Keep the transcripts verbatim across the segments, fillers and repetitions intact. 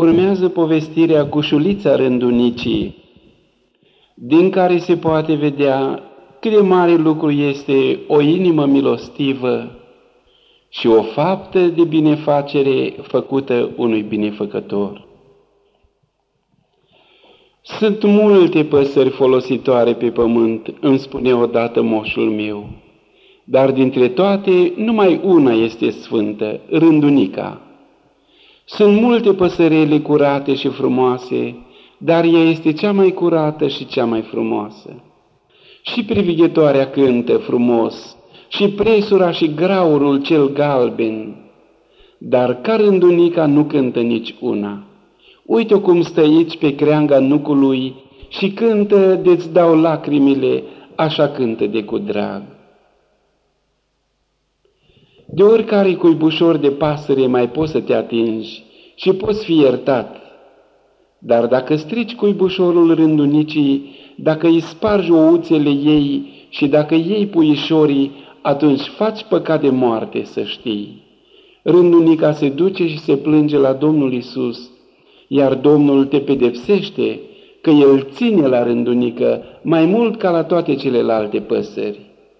Urmează povestirea Gușulița Rândunicii, din care se poate vedea cât de mare lucru este o inimă milostivă și o faptă de binefacere făcută unui binefăcător. Sunt multe păsări folositoare pe pământ, îmi spune odată moșul meu, dar dintre toate numai una este sfântă, rândunica. Sunt multe păsărele curate și frumoase, dar ea este cea mai curată și cea mai frumoasă. Și privighetoarea cântă frumos, și presura și graurul cel galben, dar ca rândunica nu cântă nici una. Uite-o cum stă aici pe creanga nucului și cântă de-ți dau lacrimile, așa cântă de cu drag. De oricare cuibușor de pasăre mai poți să te atingi și poți fi iertat, dar dacă strici cuibușorul rândunicii, dacă îi spargi ouțele ei și dacă iei puișorii, atunci faci păcat de moarte, să știi. Rândunica se duce și se plânge la Domnul Iisus, iar Domnul te pedepsește că El ține la rândunică mai mult ca la toate celelalte păsări.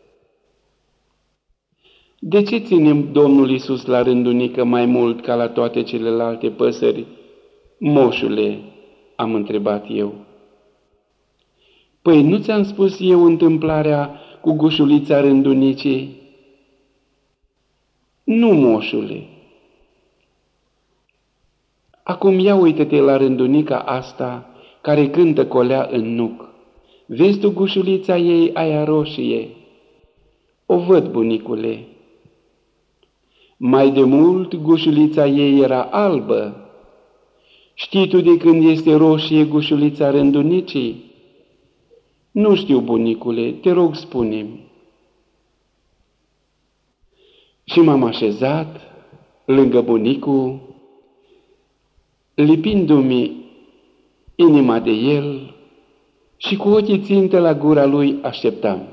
De ce ține Domnul Iisus la rândunică mai mult ca la toate celelalte păsări? Moșule, am întrebat eu. Păi nu ți-am spus eu întâmplarea cu Gușulița Rândunicii? Nu, moșule. Acum ia uită-te la rândunica asta care cântă colea în nuc. Vezi tu gușulița ei aia roșie? O văd, bunicule. Mai de mult gușulița ei era albă. Știi tu de când este roșie gușulița rândunicii? Nu știu, bunicule, te rog, spune-mi. Și m-am așezat lângă bunicul, lipindu-mi inima de el și cu ochii țintă la gura lui așteptam.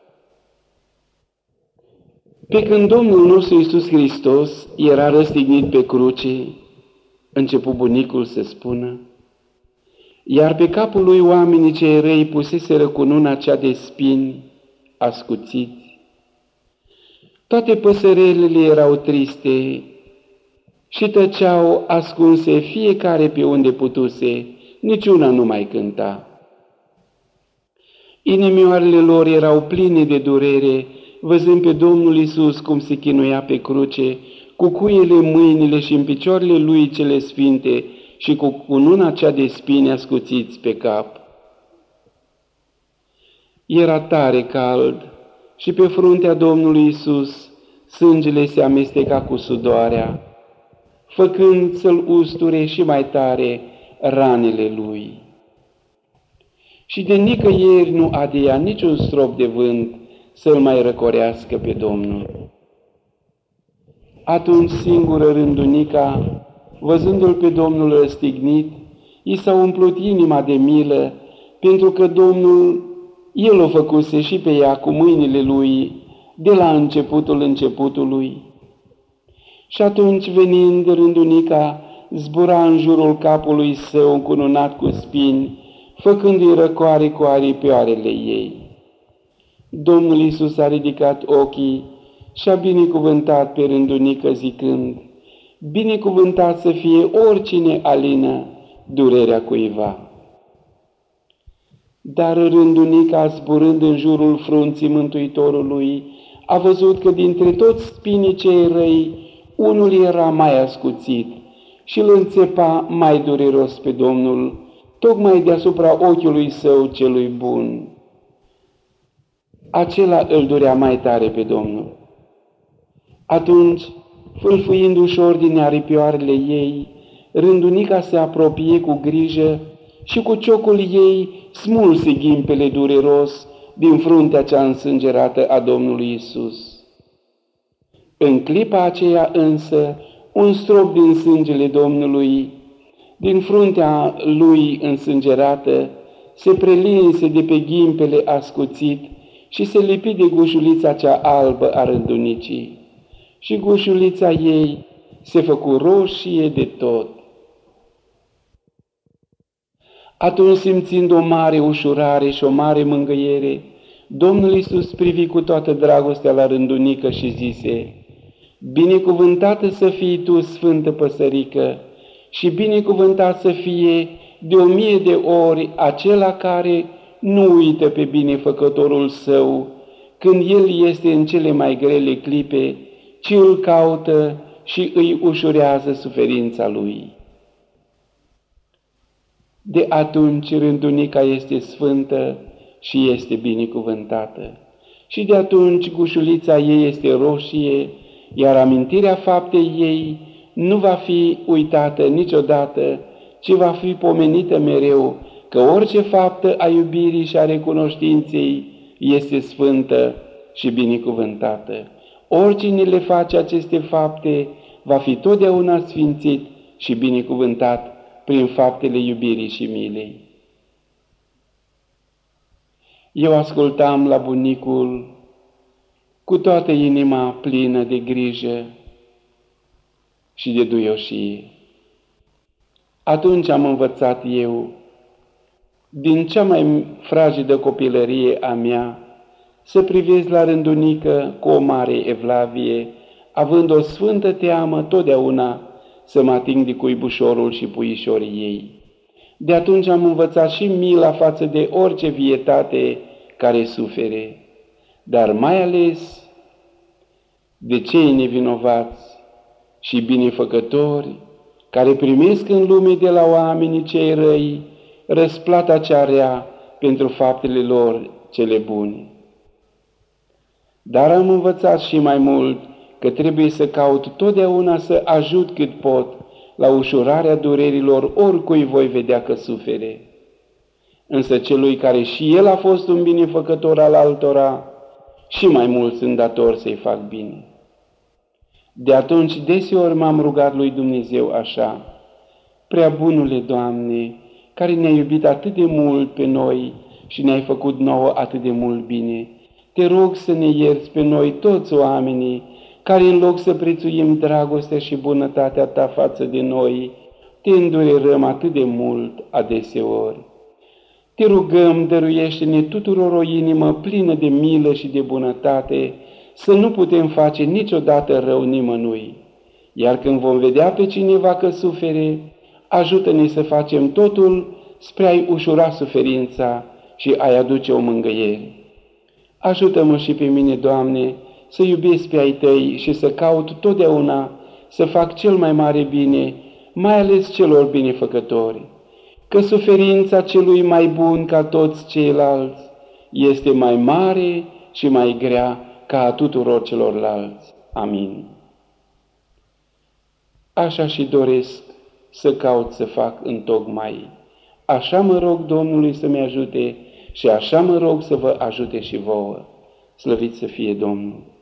Pe când Domnul nostru Iisus Hristos era răstignit pe cruce, începu bunicul să spună, iar pe capul lui oamenii cei răi puseseră cununa cea de spini ascuțiți. Toate păsărelele erau triste și tăceau ascunse fiecare pe unde putuse, niciuna nu mai cânta. Inimioarele lor erau pline de durere, văzând pe Domnul Iisus cum se chinuia pe cruce, cu cuiele în mâinile și în picioarele lui cele sfinte și cu cununa cea de spini ascuțiți pe cap. Era tare cald și pe fruntea Domnului Iisus sângele se amesteca cu sudoarea, făcând să-l usture și mai tare ranele lui. Și de nicăieri nu adea niciun strop de vânt să-l mai răcorească pe Domnul. Atunci singură rândunica, văzându-l pe Domnul răstignit, i s-a umplut inima de milă, pentru că Domnul, El o făcuse și pe ea cu mâinile lui, de la începutul începutului. Și atunci, venind rândunica, zbura în jurul capului său încununat cu spini, făcându-i răcoare cu aripioarele ei. Domnul Iisus a ridicat ochii și a binecuvântat pe rândunică zicând, binecuvântat să fie oricine alină durerea cuiva. Dar rândunica, zburând în jurul frunții Mântuitorului, a văzut că dintre toți spinii cei răi, unul era mai ascuțit și îl înțepa mai dureros pe Domnul, tocmai deasupra ochiului său celui bun. Acela îl durea mai tare pe Domnul. Atunci, fâlfâind ușor din aripioarele ei, rândunica se apropie cu grijă și cu ciocul ei smulse ghimpele dureros din fruntea cea însângerată a Domnului Iisus. În clipa aceea însă, un strop din sângele Domnului, din fruntea lui însângerată, se prelinse de pe ghimpele ascuțit și se lipi de gușulița cea albă a rândunicii. Și gușulița ei se făcu roșie de tot. Atunci, simțind o mare ușurare și o mare mângâiere, Domnul Iisus privi cu toată dragostea la rândunică și zise: binecuvântată să fii tu, sfântă păsărică, și binecuvântat să fie de o mie de ori acela care nu uită pe binefăcătorul său când el este în cele mai grele clipe, ci îl caută și îi ușurează suferința lui. De atunci rândunica este sfântă și este binecuvântată. Și de atunci gușulița ei este roșie, iar amintirea faptei ei nu va fi uitată niciodată, ci va fi pomenită mereu, că orice faptă a iubirii și a recunoștinței este sfântă și binecuvântată. Oricine le face aceste fapte va fi totdeauna sfințit și binecuvântat prin faptele iubirii și milei. Eu ascultam la bunicul cu toată inima plină de grijă și de duioșie. Atunci am învățat eu, din cea mai fragedă copilărie a mea, să privesc la rândunică cu o mare evlavie, având o sfântă teamă totdeauna să mă ating de cuibușorul și puișorii ei. De atunci am învățat și mila față de orice vietate care sufere, dar mai ales de cei nevinovați și binefăcători care primesc în lume de la oamenii cei răi răsplata cea rea pentru faptele lor cele bune. Dar am învățat și mai mult că trebuie să caut totdeauna să ajut cât pot la ușurarea durerilor oricui voi vedea că sufere. Însă celui care și el a fost un binefăcător al altora, și mai mult sunt dator să-i fac bine. De atunci deseori m-am rugat lui Dumnezeu așa: prea bunule Doamne, care ne-ai iubit atât de mult pe noi și ne-ai făcut nouă atât de mult bine, te rog să ne ierți pe noi toți oamenii, care în loc să prețuim dragostea și bunătatea ta față de noi, te îndurerăm atât de mult adeseori. Te rugăm, dăruiește-ne tuturor o inimă plină de milă și de bunătate, să nu putem face niciodată rău nimănui. Iar când vom vedea pe cineva că sufere, ajută-ne să facem totul spre a-i ușura suferința și a-i aduce o mângâiere. Ajută-mă și pe mine, Doamne, să iubesc pe ai Tăi și să caut totdeauna să fac cel mai mare bine, mai ales celor binefăcători, că suferința celui mai bun ca toți ceilalți este mai mare și mai grea ca a tuturor celorlalți. Amin. Așa și doresc să caut să fac întocmai. Așa mă rog Domnului să-mi ajute și așa mă rog să vă ajute și vouă. Slăvit să fie Domnul!